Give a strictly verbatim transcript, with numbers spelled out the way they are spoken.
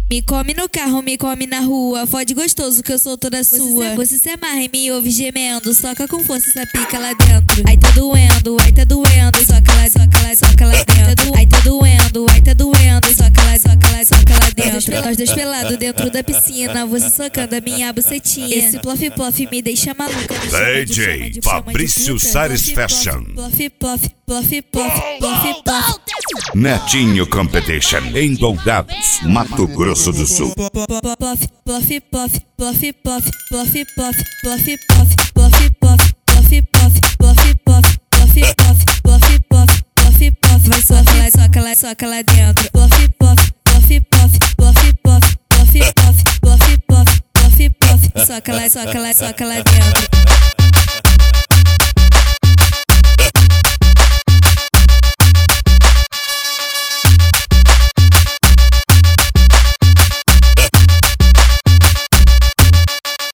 Me come no carro, me come na rua. Fode gostoso que eu sou toda sua. Você se amarra e me ouve gemendo. Soca com força essa pica lá dentro. Ai tá doendo, ai tá doendo. Soca lá, soca lá, soca lá dentro. Ai tá doendo, ai tá doendo. Soca lá, soca lá, soca lá dentro. Nós dois pelados dentro da piscina. Você socando a minha bucetinha. Esse plof plof me deixa maluca. D J Fabrício Sares Fashion. Plof plof, plof plof, plof plof. Netinho Competition em Dourados, Mato Grosso do Sul. Plof plof plof, plof plof, plof plof, plof plof, plof plof, plof plof, plof plof, plof plof, plof plof, plof plof. Vai soca lá, soca lá, soca lá dentro. Plof plof, plof plof, plof plof, plof plof, plof plof, plof plof. Soca lá, soca lá, soca lá dentro.